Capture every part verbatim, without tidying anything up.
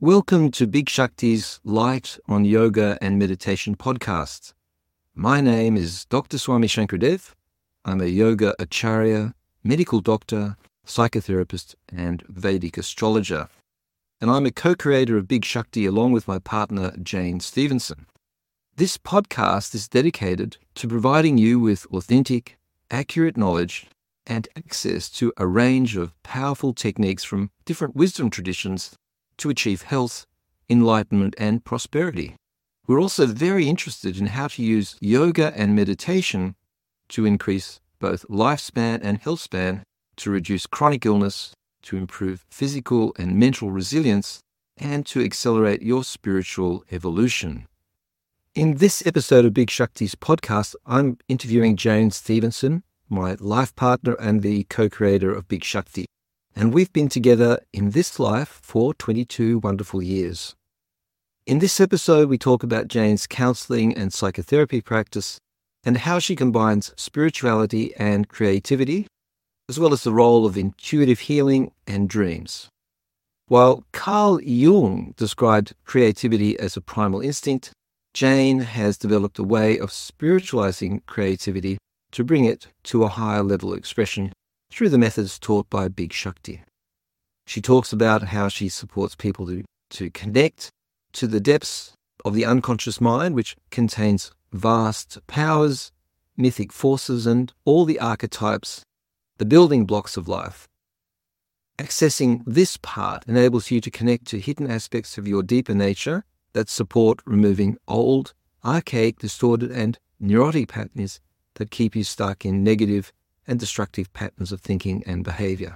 Welcome to Big Shakti's Light on Yoga and Meditation podcast. My name is Doctor Swami Shankardev. I'm a yoga acharya, medical doctor, psychotherapist, and Vedic astrologer. And I'm a co-creator of Big Shakti along with my partner, Jane Stevenson. This podcast is dedicated to providing you with authentic, accurate knowledge and access to a range of powerful techniques from different wisdom traditions to achieve health, enlightenment, and prosperity. We're also very interested in how to use yoga and meditation to increase both lifespan and health span, to reduce chronic illness, to improve physical and mental resilience, and to accelerate your spiritual evolution. In this episode of Big Shakti's podcast, I'm interviewing Jane Stevenson, my life partner and the co-creator of Big Shakti. And we've been together in this life for twenty-two wonderful years. In this episode, we talk about Jane's counseling and psychotherapy practice and how she combines spirituality and creativity, as well as the role of intuitive healing and dreams. While Carl Jung described creativity as a primal instinct, Jane has developed a way of spiritualizing creativity to bring it to a higher level of expression through the methods taught by Big Shakti. She talks about how she supports people to, to connect to the depths of the unconscious mind, which contains vast powers, mythic forces, and all the archetypes, the building blocks of life. Accessing this part enables you to connect to hidden aspects of your deeper nature that support removing old, archaic, distorted, and neurotic patterns that keep you stuck in negative and destructive patterns of thinking and behavior.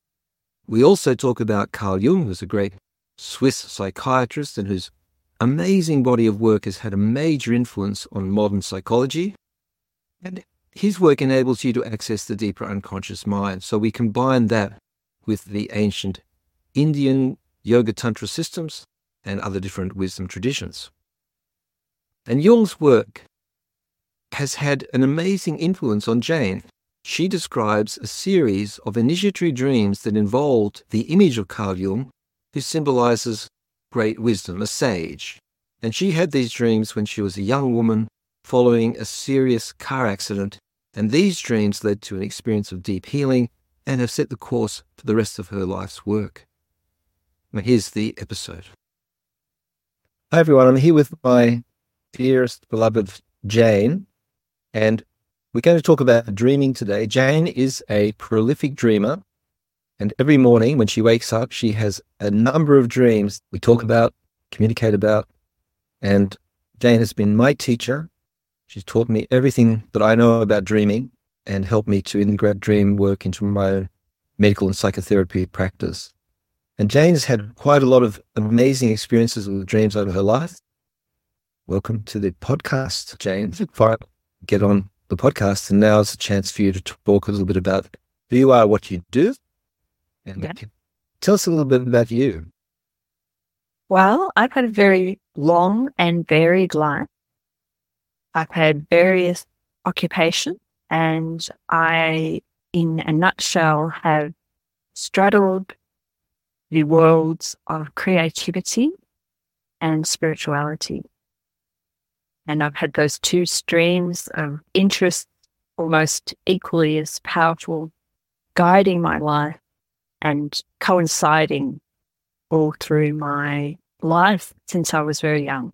We also talk about Carl Jung, who's a great Swiss psychiatrist and whose amazing body of work has had a major influence on modern psychology. And his work enables you to access the deeper unconscious mind. So we combine that with the ancient Indian yoga tantra systems and other different wisdom traditions. And Jung's work has had an amazing influence on Jane. She describes a series of initiatory dreams that involved the image of Carl Jung, who symbolizes great wisdom, a sage. And she had these dreams when she was a young woman following a serious car accident, and these dreams led to an experience of deep healing and have set the course for the rest of her life's work. Now here's the episode. Hi everyone, I'm here with my dearest, beloved Jane, and we're going to talk about dreaming today. Jane is a prolific dreamer, and every morning when she wakes up, she has a number of dreams we talk about, communicate about, and Jane has been my teacher. She's taught me everything that I know about dreaming and helped me to integrate dream work into my medical and psychotherapy practice. And Jane has had quite a lot of amazing experiences with dreams over her life. Welcome to the podcast, Jane. Before I get on the podcast, and now is a chance for you to talk a little bit about who you are, what you do, and Yeah. tell us a little bit about you. Well, I've had a very long and varied life. I've had various occupations, and I, in a nutshell, have straddled the worlds of creativity and spirituality. And I've had those two streams of interest almost equally as powerful, guiding my life and coinciding all through my life since I was very young.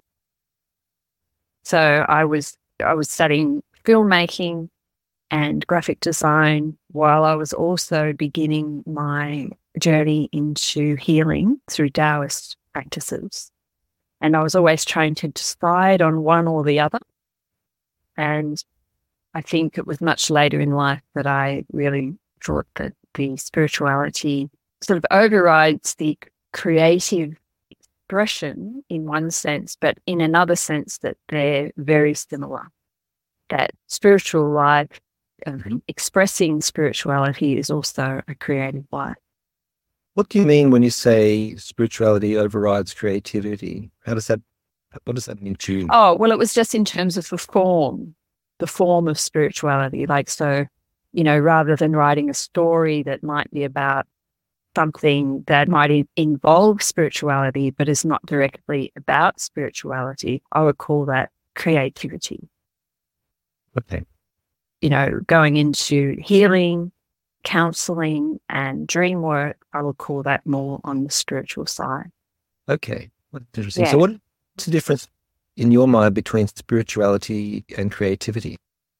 So I was I was studying filmmaking and graphic design while I was also beginning my journey into healing through Taoist practices. And I was always trying to decide on one or the other. And I think it was much later in life that I really thought that the spirituality sort of overrides the creative expression in one sense, but in another sense that they're very similar. That spiritual life, um, expressing spirituality is also a creative life. What do you mean when you say spirituality overrides creativity? How does that, what does that mean to you? Oh, well, it was just in terms of the form, the form of spirituality. Like, so, you know, rather than writing a story that might be about something that might in- involve spirituality but is not directly about spirituality, I would call that creativity. Okay. You know, going into healing, counseling, and dream work, I would call that more on the spiritual side. Okay. That's interesting. Yeah. So what's the difference in your mind between spirituality and creativity?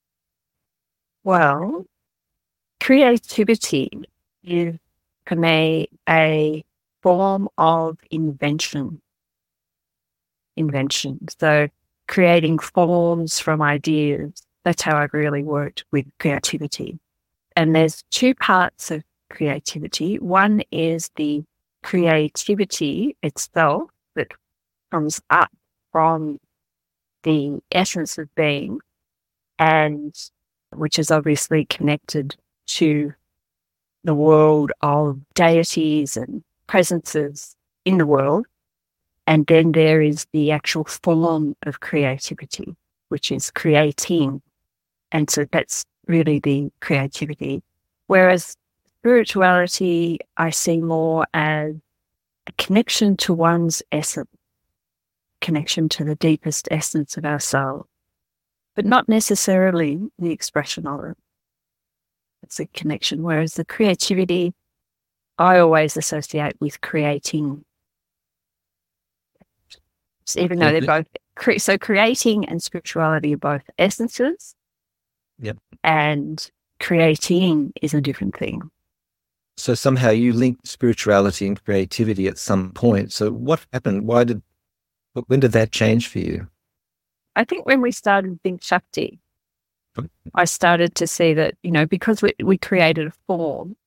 Well, creativity is, for me, a form of invention. Invention. So creating forms from ideas. That's how I've really worked with creativity. And there's two parts of creativity. One is the creativity itself that comes up from the essence of being, and which is obviously connected to the world of deities and presences in the world. And then there is the actual form of creativity, which is creating. And so that's really the creativity. Whereas spirituality, I see more as a connection to one's essence, connection to the deepest essence of our soul, but not necessarily the expression of it. It's a connection. Whereas the creativity, I always associate with creating. So even though they're both, cre- so creating and spirituality are both essences. Yep. And creating is a different thing. So somehow you linked spirituality and creativity at some point. So what happened? Why did, when did that change for you? I think when we started Think Shakti, I started to see that, you know, because we, we created a form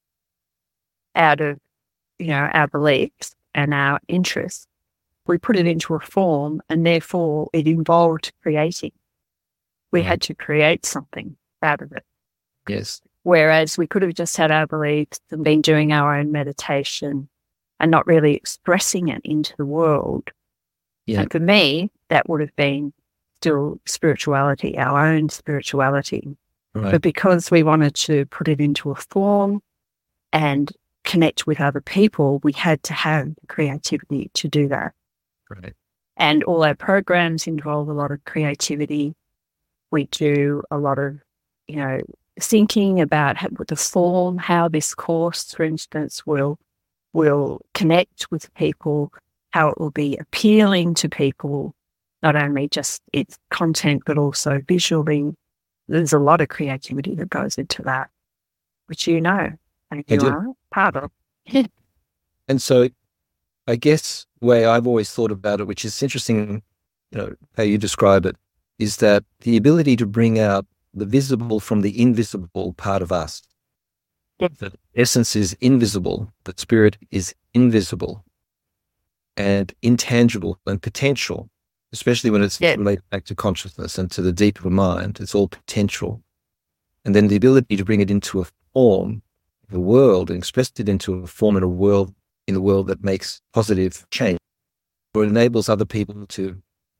out of, you know, our beliefs and our interests, we put it into a form, and therefore it involved creating. We had to create something out of it. Yes. Whereas we could have just had our beliefs and been doing our own meditation and not really expressing it into the world. Yeah. And for me, that would have been still spirituality, our own spirituality. Right. But because we wanted to put it into a form and connect with other people, we had to have creativity to do that. Right. And all our programs involve a lot of creativity. We do a lot of, you know, thinking about how, the form, how this course, for instance, will will connect with people, how it will be appealing to people, not only just its content, but also visually. There's a lot of creativity that goes into that, which you know, and you are part of. And so I guess the way I've always thought about it, which is interesting, you know, how you describe it, is that the ability to bring out the visible from the invisible part of us. Yes. The essence is invisible, the spirit is invisible and intangible and potential, especially when it's yes. related back to consciousness and to the deeper mind. It's all potential. And then the ability to bring it into a form, the world, and express it into a form in a world, in the world that makes positive change, or enables other people to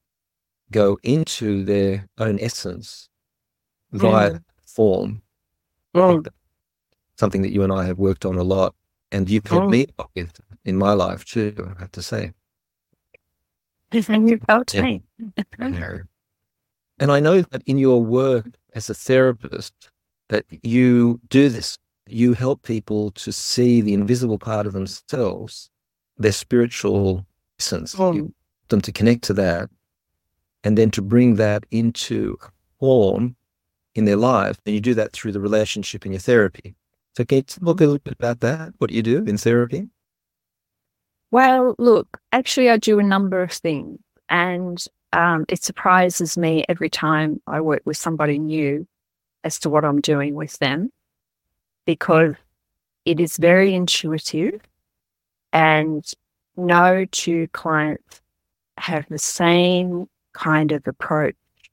go into their own essence via Mm. form. Mm. Something that you and I have worked on a lot, and you've helped Mm. me with in my life too, I have to say. And you felt Yeah. me. And I know that in your work as a therapist, that you do this. You help people to see the invisible part of themselves, their spiritual essence. Mm. You want them to connect to that, and then to bring that into form in their life. And you do that through the relationship in your therapy. So can you talk a little bit about that, what you do in therapy? Well, look, actually, I do a number of things, and um, it surprises me every time I work with somebody new as to what I'm doing with them, because it is very intuitive, and no two clients have the same kind of approach.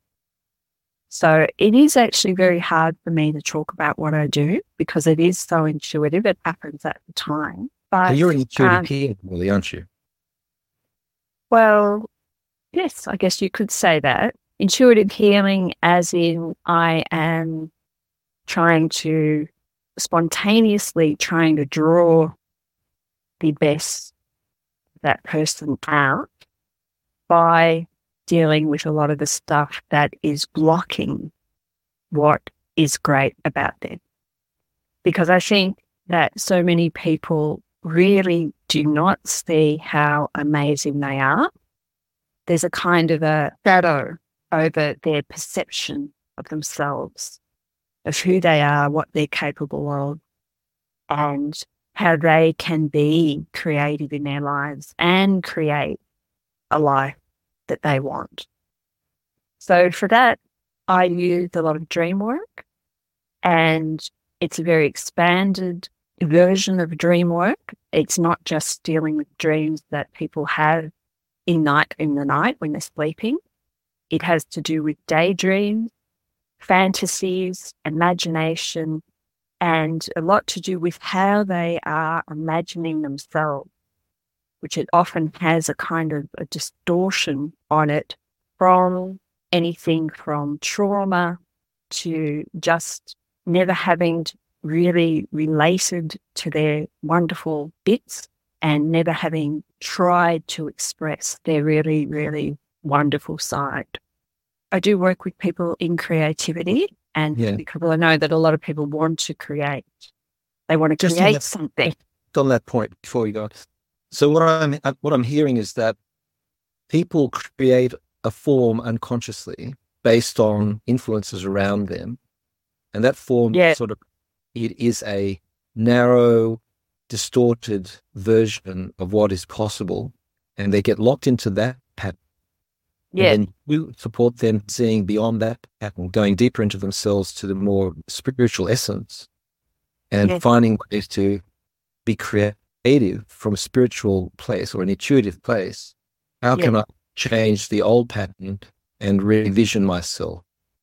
So it is actually very hard for me to talk about what I do because it is so intuitive. It happens at the time. But So you're an intuitive um, healer, really, aren't you? well, yes, I guess you could say that. Intuitive healing, as in I am trying to spontaneously trying to draw the best that person out by dealing with a lot of the stuff that is blocking what is great about them. Because I think that so many people really do not see how amazing they are. There's a kind of a shadow over their perception of themselves, of who they are, what they're capable of, and how they can be creative in their lives and create a life that they want. So for that, I use a lot of dream work, and it's a very expanded version of dream work. It's not just dealing with dreams that people have in night in the night when they're sleeping. It has to do with daydreams, fantasies, imagination, and a lot to do with how they are imagining themselves, which it often has a kind of a distortion on it from anything from trauma to just never having really related to their wonderful bits and never having tried to express their really, really wonderful side. I do work with people in creativity, and Yeah. because I know that a lot of people want to create. They want to Just on create that- something. On that point, before you go, so what I'm what I'm hearing is that people create a form unconsciously based on influences around them, and that form Yeah. sort of it is a narrow, distorted version of what is possible, and they get locked into that pattern. Yeah, And then you support them seeing beyond that pattern, going deeper into themselves to the more spiritual essence, and Yeah. finding ways to be creative from a spiritual place or an intuitive place. How can Yeah. I change the old pattern and revision myself?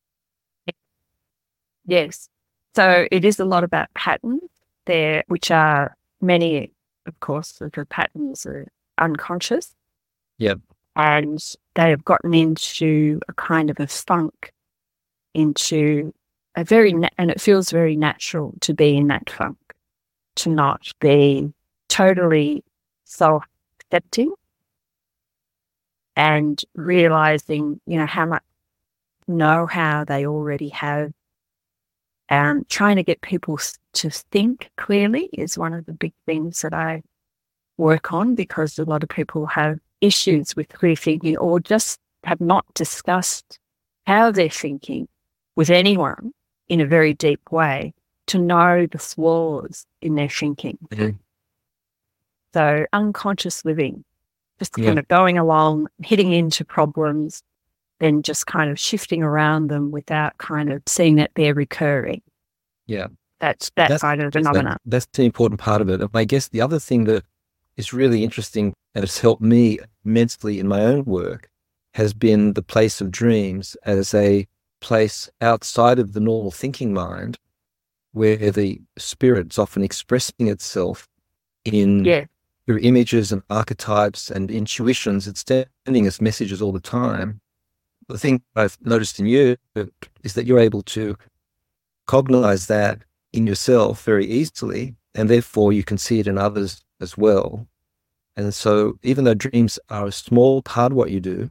yes. So it is a lot about patterns there, which are many, of course, of the patterns are unconscious. Yep. And they have gotten into a kind of a funk, into a very, na- and it feels very natural to be in that funk, to not be totally self-accepting and realizing, you know, how much know-how they already have. And trying to get people s- to think clearly is one of the big things that I work on, because a lot of people have issues with clear thinking or just have not discussed how they're thinking with anyone in a very deep way to know the flaws in their thinking. Mhm. So unconscious living, just Yeah. kind of going along, hitting into problems, then just kind of shifting around them without kind of seeing that they're recurring. Yeah. That's that That's- kind of That- phenomena. that's the important part of it. And I guess the other thing that is really interesting and has helped me immensely in my own work has been the place of dreams as a place outside of the normal thinking mind, where the spirit's often expressing itself in Yeah, through images and archetypes and intuitions. It's sending us messages all the time. The thing I've noticed in you is that you're able to cognize that in yourself very easily, and therefore you can see it in others as well. And so even though dreams are a small part of what you do,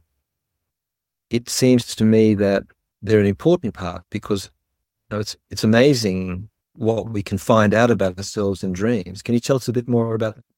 it seems to me that they're an important part, because you know, it's it's amazing what we can find out about ourselves in dreams. Can you tell us a bit more about that?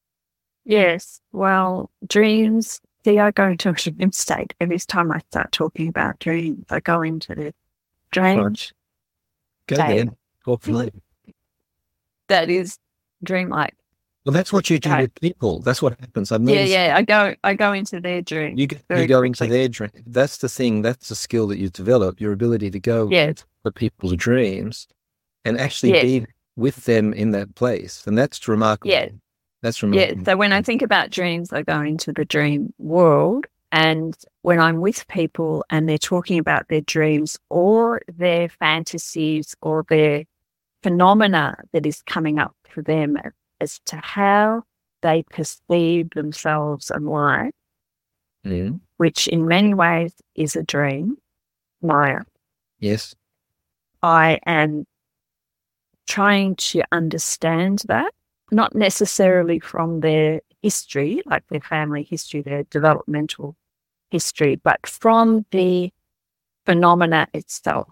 yes. Well, dreams, see, I go into a dream state every time I start talking about dreams. I go into the dreams Go Okay. there. Talk to me. that is dreamlike. Well, that's what you do Okay. with people. That's what happens. I've Yeah, noticed yeah. I go, I go into their dream. you, go- you very go into quickly. their dream. That's the thing. That's the skill that you develop, your ability to go Yeah. for people's dreams and actually Yes. be with them in that place. And that's remarkable. Yeah. That's Yeah. remarkable. So when I think about dreams, I go into the dream world. And when I'm with people and they're talking about their dreams or their fantasies or their phenomena that is coming up for them as to how they perceive themselves and life, Mhm. which in many ways is a dream, Maya, Yes. I am trying to understand that not necessarily from their history, like their family history, their developmental history, but from the phenomena itself.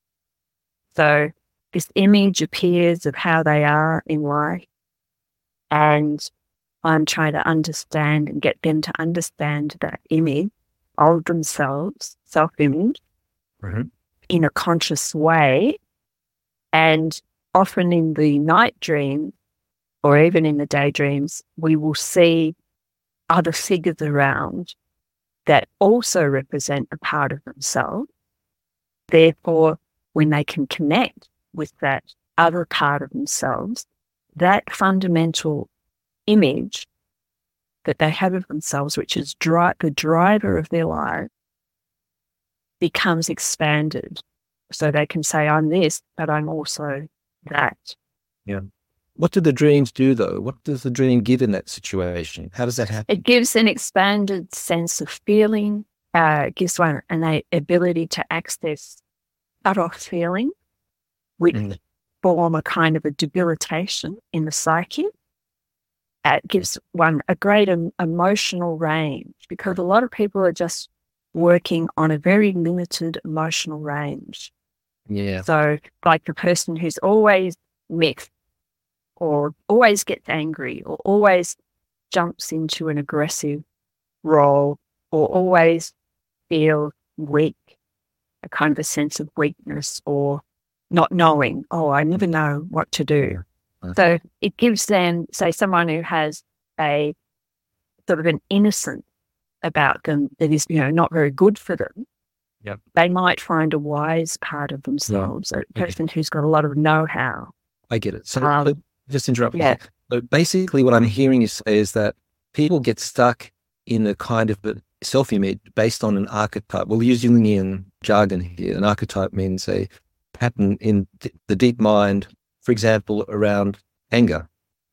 So this image appears of how they are in life, and I'm trying to understand and get them to understand that image of themselves, self-image, Mm-hmm. in a conscious way. And often in the night dream, or even in the daydreams, we will see other figures around that also represent a part of themselves. Therefore, when they can connect with that other part of themselves, that fundamental image that they have of themselves, which is dri- the driver of their life, becomes expanded. So they can say, I'm this, but I'm also that. Yeah. What do the dreams do, though? What does the dream give in that situation? How does that happen? It gives an expanded sense of feeling. Uh, it gives one an a- ability to access cut-off feeling, which Mm. form a kind of a debilitation in the psyche. Uh, it gives one a great em- emotional range, because a lot of people are just working on a very limited emotional range. Yeah. So like the person who's always mixed, or always gets angry, or always jumps into an aggressive role, or always feels weak, a kind of a sense of weakness or not knowing, oh, I never know what to do. Yeah. So it gives them, say, someone who has a sort of an innocence about them that is, you know, not very good for them. Yep. They might find a wise part of themselves, a person who's got a lot of know-how. I get it. So Um, look, just interrupt. yeah. So basically what I'm hearing you say is that people get stuck in a kind of a self-image based on an archetype. We'll use Jungian jargon here. An archetype means a pattern in th- the deep mind, for example, around anger.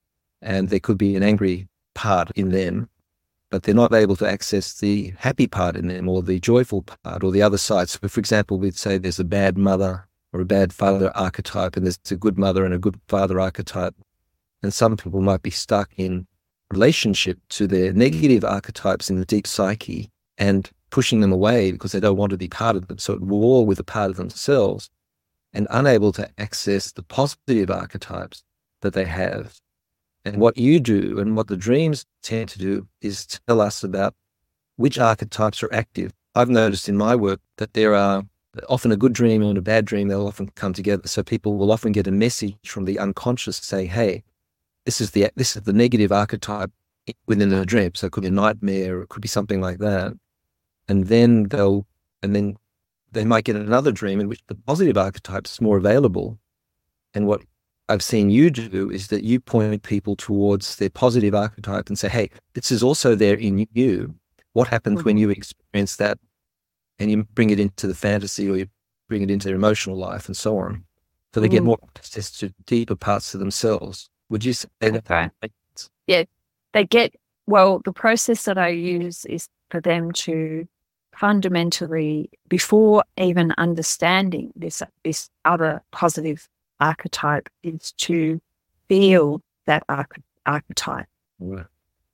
And there could be an angry part in them, but they're not able to access the happy part in them, or the joyful part, or the other side. So for example, we'd say there's a bad mother or a bad father archetype, and there's a good mother and a good father archetype. And some people might be stuck in relationship to their negative archetypes in the deep psyche and pushing them away because they don't want to be part of them. So at war with a part of themselves, and unable to access the positive archetypes that they have. And what you do and what the dreams tend to do is tell us about which archetypes are active. I've noticed in my work that there are often a good dream and a bad dream, they'll often come together. So people will often get a message from the unconscious saying, hey, this is the this is the negative archetype within the dream. So it could be a nightmare, or it could be something like that. And then they'll, and then they might get another dream in which the positive archetype is more available. And what I've seen you do is that you point people towards their positive archetype and say, hey, this is also there in you. What happens mm-hmm. when you experience that? And you bring it into the fantasy, or you bring it into their emotional life and so on. So they mm. get more access to deeper parts of themselves. Would you say that? Right. Yeah, they get, well, the process that I use is for them to fundamentally, before even understanding this, this other positive archetype, is to feel that arch- archetype, right.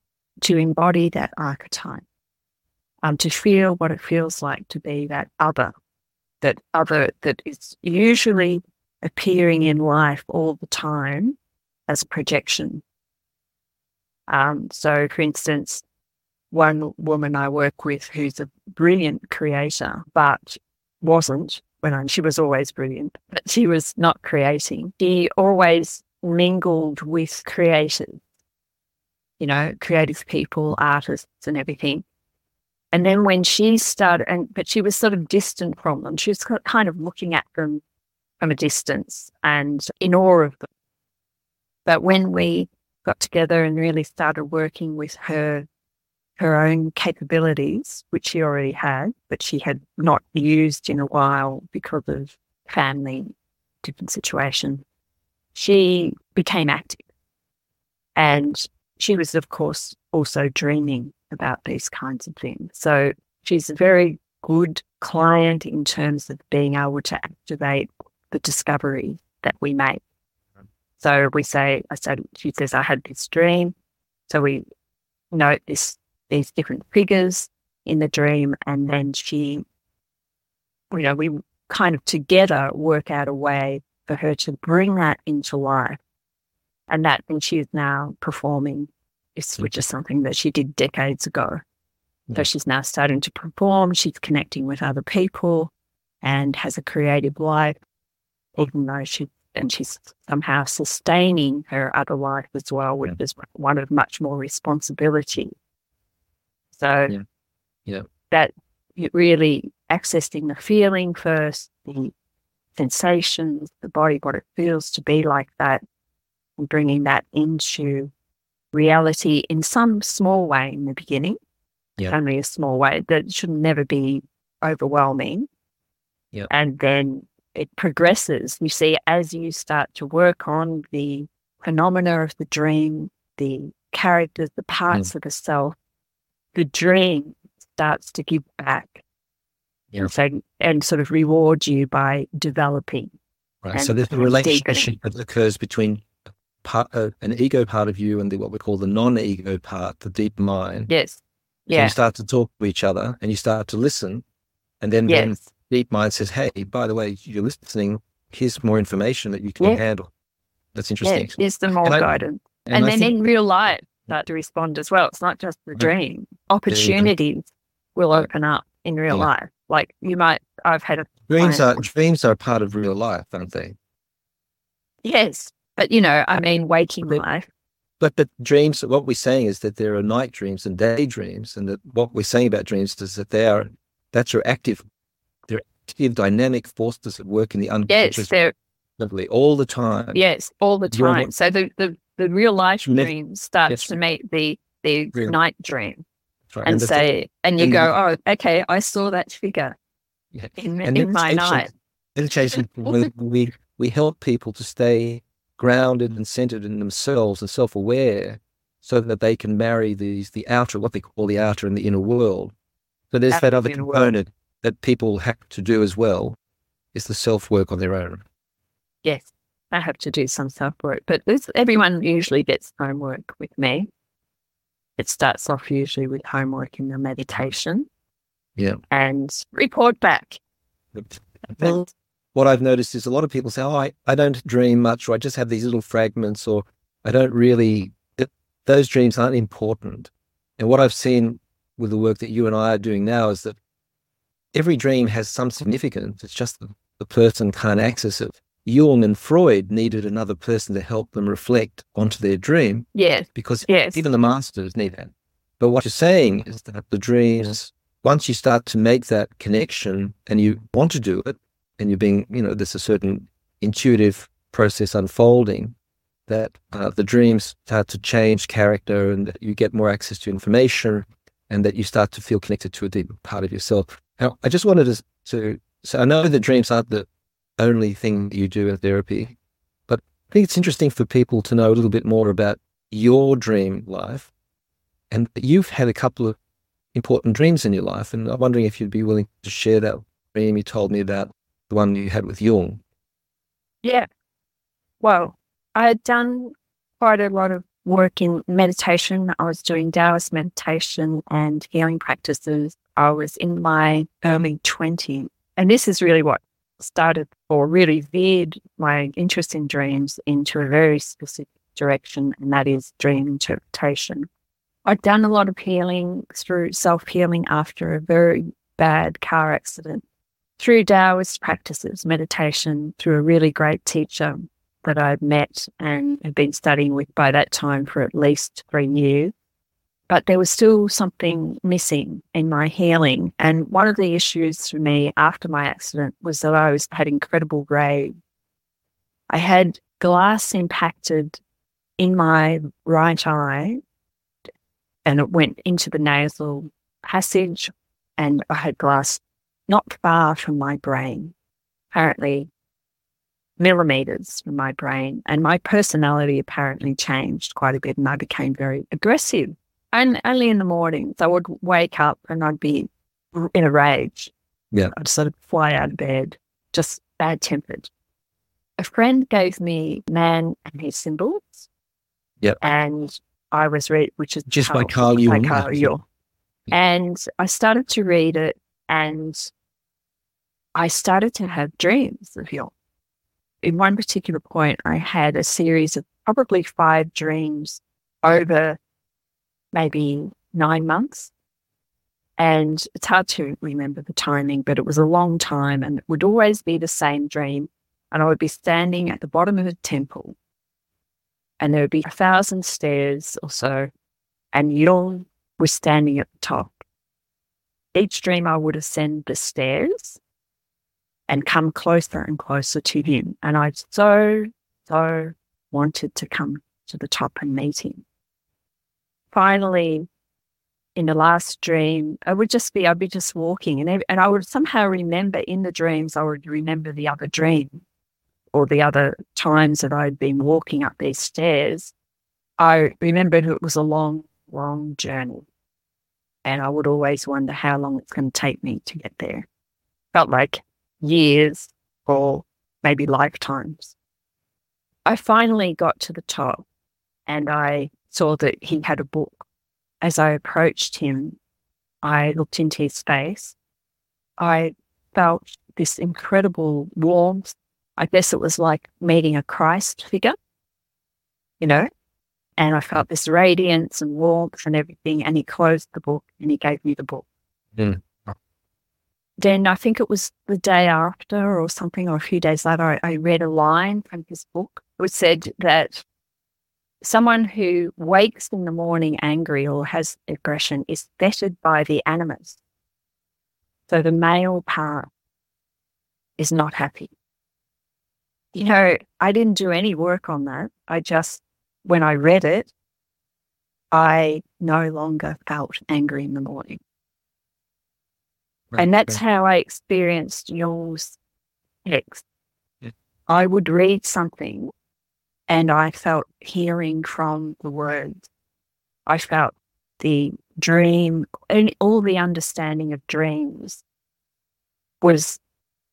to embody that archetype. Um, to feel what it feels like to be that other, that other that is usually appearing in life all the time as a projection. Um, so, for instance, one woman I work with who's a brilliant creator, but wasn't when I, she was always brilliant, but she was not creating. She always mingled with creators, you know, creative people, artists and everything. And then when she started, and but she was sort of distant from them. She was kind of looking at them from a distance and in awe of them. But when we got together and really started working with her, her own capabilities, which she already had, but she had not used in a while because of family, different situation, she became active. And she was, of course, also dreaming about these kinds of things. So she's a very good client in terms of being able to activate the discovery that we make. So we say, I said, she says, I had this dream. So we note this, these different figures in the dream, and then she, you know, we kind of together work out a way for her to bring that into life. And that, and she is now performing, this, which is something that she did decades ago. Yeah. So she's now starting to perform. She's connecting with other people and has a creative life, even though she, and she's somehow sustaining her other life as well, which yeah. is one of much more responsibility. So yeah. Yeah. that really accessing the feeling first, the sensations, the body, what it feels to be like that, and bringing that into reality in some small way in the beginning. Yeah. Only a small way. That should never be overwhelming. Yeah. And then it progresses. You see, as you start to work on the phenomena of the dream, the characters, the parts mm. of the self, the dream starts to give back. Yeah. And, so, and sort of reward you by developing. Right. So there's a relationship that occurs between part, uh, an ego part of you and the, what we call the non-ego part, the deep mind. Yes. Yeah. So you start to talk to each other and you start to listen. And then, yes. then deep mind says, hey, by the way, you're listening. Here's more information that you can yeah. handle. That's interesting. Yeah, there's the more and guidance. I, and, and then think, in real life, start to respond as well. It's not just the dream. Opportunities will open up in real yeah. life. Like you might, I've had a dreams are dreams are part of real life, aren't they? Yes, but you know, I mean, waking but, life. But but dreams. What we're saying is that there are night dreams and day dreams, and that what we're saying about dreams is that they are that's your active, they're active, dynamic forces at work in the unconscious. Yes, they're all the time. Yes, all the time. Not, so the the the real life ne- dream starts yes. to meet the the real. night dream. Right. And, and say, thing, and you and go, oh, okay, I saw that figure yeah. in, and in my night. Meditation, we, we we help people to stay grounded and centered in themselves and self-aware, so that they can marry these the outer, what they call the outer and the inner world. So there's that other component that people have to do as well, is the self-work on their own. Yes, I have to do some self-work, but this, everyone usually gets homework with me. It starts off usually with homework in the meditation. Yeah. And report back. Well, what I've noticed is a lot of people say, oh, I, I don't dream much, or I just have these little fragments, or I don't really, it, those dreams aren't important. And what I've seen with the work that you and I are doing now is that every dream has some significance. It's just the, the person can't access it. Jung and Freud needed another person to help them reflect onto their dream. Yes. Because yes. even the masters need that. But what you're saying is that the dreams, once you start to make that connection and you want to do it, and you're being, you know, there's a certain intuitive process unfolding, that uh, the dreams start to change character, and that you get more access to information, and that you start to feel connected to a deeper part of yourself. Now, I just wanted to, to so I know that dreams aren't the only thing that you do in therapy, but I think it's interesting for people to know a little bit more about your dream life. And you've had a couple of important dreams in your life, and I'm wondering if you'd be willing to share that dream you told me about, the one you had with Jung. Yeah. Well, I had done quite a lot of work in meditation. I was doing Taoist meditation and healing practices. I was in my early twenties. And this is really what started or really veered my interest in dreams into a very specific direction, and that is dream interpretation. I'd done a lot of healing through self-healing after a very bad car accident, through Taoist practices, meditation, through a really great teacher that I'd met and had been studying with by that time for at least three years. But there was still something missing in my healing. And one of the issues for me after my accident was that I was had incredible rage. I had glass impacted in my right eye, and it went into the nasal passage, and I had glass not far from my brain, apparently millimeters from my brain. And my personality apparently changed quite a bit, and I became very aggressive. And only in the mornings, I would wake up and I'd be in a rage. Yeah. I'd sort of fly out of bed, just bad-tempered. a friend gave me Man and His Symbols. Yep. And I was read, which is Just by Carl, Carl Jung. by Carl Jung. And I started to read it, and I started to have dreams of Jung. In one particular point, I had a series of probably five dreams over maybe nine months. And it's hard to remember the timing, but it was a long time, and it would always be the same dream. And I would be standing at the bottom of a temple, and there would be a thousand stairs or so, and Jung was standing at the top. Each dream I would ascend the stairs and come closer and closer to him. And I so, so wanted to come to the top and meet him. Finally, in the last dream, I would just be, I'd be just walking, and, and I would somehow remember in the dreams, I would remember the other dream or the other times that I'd been walking up these stairs. I remembered it was a long, long journey. And I would always wonder how long it's going to take me to get there. Felt like years or maybe lifetimes. I finally got to the top, and I saw that he had a book. As I approached him, I looked into his face. I felt this incredible warmth. I guess it was like meeting a Christ figure, you know, and I felt this radiance and warmth and everything. And he closed the book and he gave me the book. Mm. Then I think it was the day after or something, or a few days later, I, I read a line from his book. It said that someone who wakes in the morning angry or has aggression is fettered by the animus. So the male part is not happy. You know, I didn't do any work on that. I just, when I read it, I no longer felt angry in the morning. Right, and that's right. how I experienced Jung's text. Yeah. I would read something and I felt hearing from the words. I felt the dream, and all the understanding of dreams was,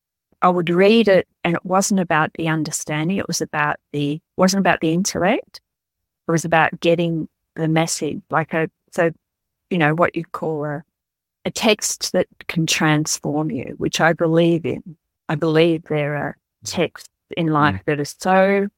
I would read it and it wasn't about the understanding, it was about the, wasn't about the intellect, it was about getting the message, like a, so, you know, what you call a, a text that can transform you, which I believe in. I believe there are texts in life mm. that are so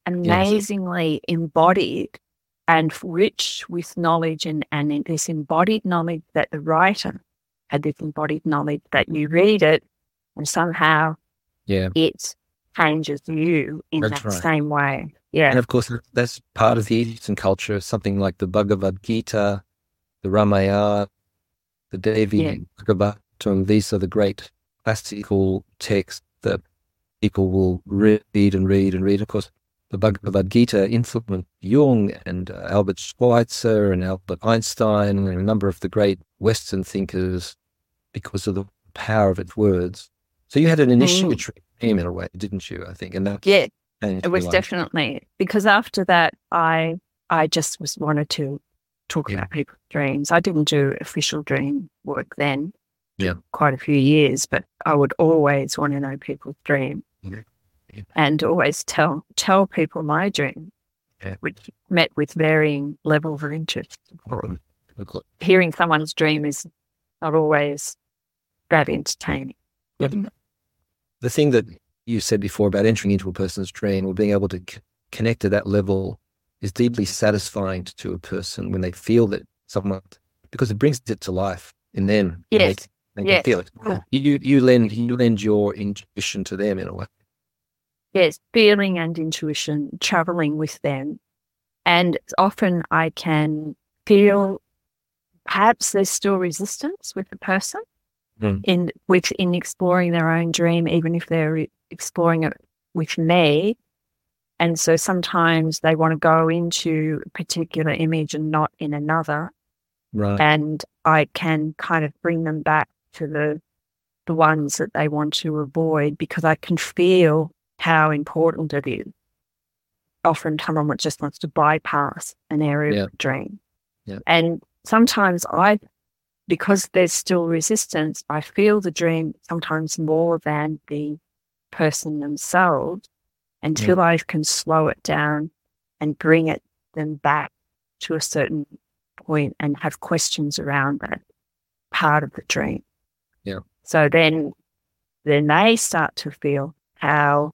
amazingly yes. embodied and rich with knowledge, and, and this embodied knowledge that the writer had, this embodied knowledge that you read it and somehow yeah. it changes you in that's that right. same way. Yeah. And of course, that's part of the Eastern culture, something like the Bhagavad Gita, the Ramayana, the Devi yeah. Bhagavatam. These are the great classical texts that people will read and read and read. Of course, the Bhagavad Gita influenced Jung and uh, Albert Schweitzer and Albert Einstein and a number of the great Western thinkers because of the power of its words. So you had an initiatory dream in a way, didn't you, I think? And that yeah, it was definitely, because after that, I I just was wanted to talk yeah. about people's dreams. I didn't do official dream work then, yeah, quite a few years, but I would always want to know people's dream yeah. Yeah. and always tell tell people my dream, yeah. which met with varying levels of interest. Oh, hearing someone's dream is not always that entertaining. Yeah. The thing that you said before about entering into a person's dream or being able to c- connect to that level is deeply satisfying to a person when they feel that someone, because it brings it to life in them. Yes. They, they yes. can feel it. Yeah. You, you, lend, you lend your intuition to them in a way. Yes, feeling and intuition, traveling with them. And often I can feel perhaps there's still resistance with the person mm. in with in exploring their own dream, even if they're exploring it with me. And so sometimes they want to go into a particular image and not in another. Right. And I can kind of bring them back to the the ones that they want to avoid, because I can feel how important it is. Often someone just wants to bypass an area yeah. of the dream. Yeah. And sometimes I, because there's still resistance, I feel the dream sometimes more than the person themselves. until yeah. I can slow it down and bring it them back to a certain point and have questions around that part of the dream. Yeah. So then, then they start to feel how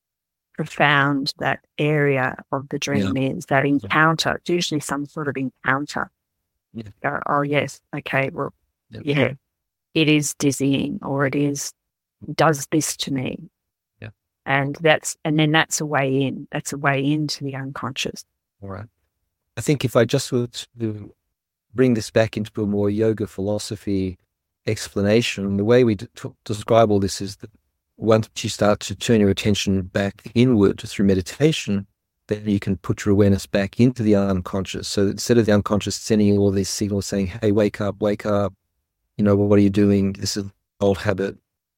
profound that area of the dream yeah. is, that encounter. It's usually some sort of encounter. Yeah. Go, oh, yes, okay, well, yeah. yeah, it is dizzying, or it is, does this to me. Yeah. And that's, and then that's a way in. That's a way into the unconscious. All right. I think if I just were to bring this back into a more yoga philosophy explanation, the way we d- t- describe all this is that once you start to turn your attention back inward through meditation, then you can put your awareness back into the unconscious. So instead of the unconscious sending all these signals saying, hey, wake up, wake up, you know, well, what are you doing? This is an old habit.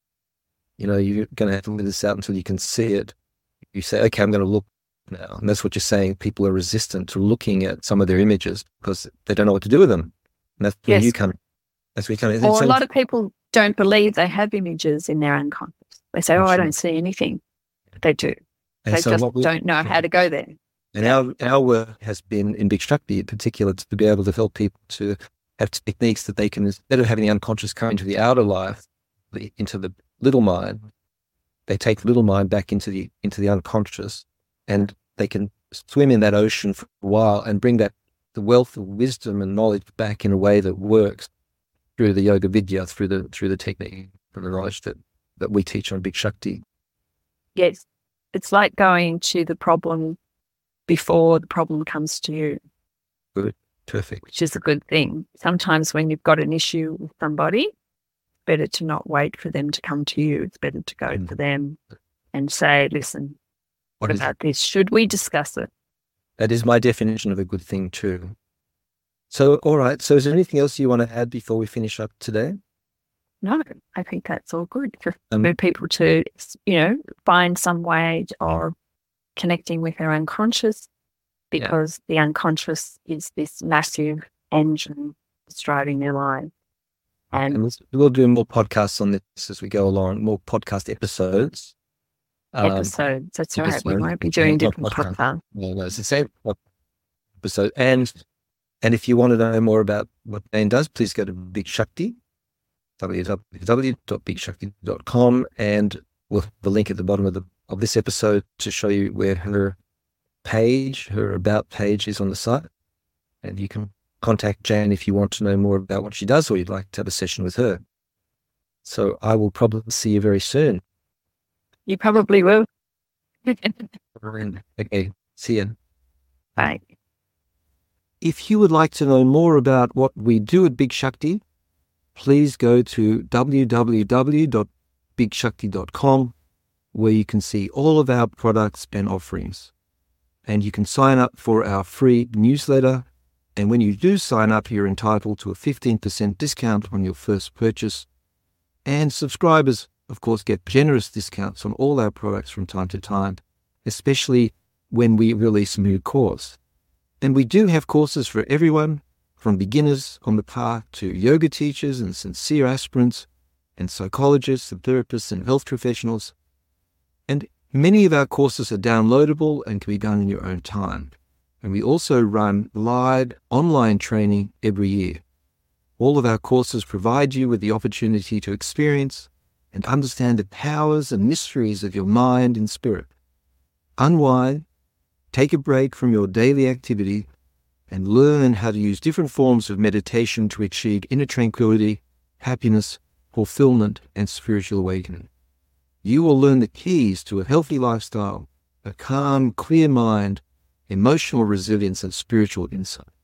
You know, you're going to have to live this out until you can see it. You say, okay, I'm going to look now. And that's what you're saying. People are resistant to looking at some of their images because they don't know what to do with them. And that's where yes. you come. That's where you come. Or a lot of people don't believe they have images in their unconscious. They say, oh, I don't see anything. They do. And they so just we, don't know how to go there. And our, our work has been in Big Shakti in particular to be able to help people to have techniques that they can, instead of having the unconscious come into the outer life, the, into the little mind, they take little mind back into the into the unconscious, and they can swim in that ocean for a while and bring that the wealth of wisdom and knowledge back in a way that works through the yoga vidya, through the through the technique and the knowledge that, that we teach on Big Shakti. Yes. It's like going to the problem before the problem comes to you. Good. Perfect. Which is a good thing. Sometimes when you've got an issue with somebody, it's better to not wait for them to come to you. It's better to go mm. to them and say, listen, what, what about this? Should we discuss it? That is my definition of a good thing too. So, all right. So is there anything else you want to add before we finish up today? No, I think that's all good for um, people to, you know, find some way of connecting with their unconscious, because yeah. the unconscious is this massive engine that's driving their life. And, and we'll do more podcasts on this as we go along, more podcast episodes. Episodes, um, that's right. We won't be doing different podcasts. Podcast. No, no, it's the same episode. And, and if you want to know more about what Jane does, please go to Big Shakti. w w w dot big shakti dot com, and we'll have the link at the bottom of the of this episode to show you where her page, her about page is on the site, and you can contact Jane if you want to know more about what she does or you'd like to have a session with her. So I will probably see you very soon. You probably will. Okay, see you. Bye. If you would like to know more about what we do at Big Shakti, please go to w w w dot big shakti dot com, where you can see all of our products and offerings. And you can sign up for our free newsletter. And when you do sign up, you're entitled to a fifteen percent discount on your first purchase. And subscribers, of course, get generous discounts on all our products from time to time, especially when we release a new course. And we do have courses for everyone, from beginners on the path to yoga teachers and sincere aspirants and psychologists and therapists and health professionals. And many of our courses are downloadable and can be done in your own time. And we also run live online training every year. All of our courses provide you with the opportunity to experience and understand the powers and mysteries of your mind and spirit. Unwind, take a break from your daily activity, and learn how to use different forms of meditation to achieve inner tranquility, happiness, fulfillment, and spiritual awakening. You will learn the keys to a healthy lifestyle, a calm, clear mind, emotional resilience, and spiritual insight.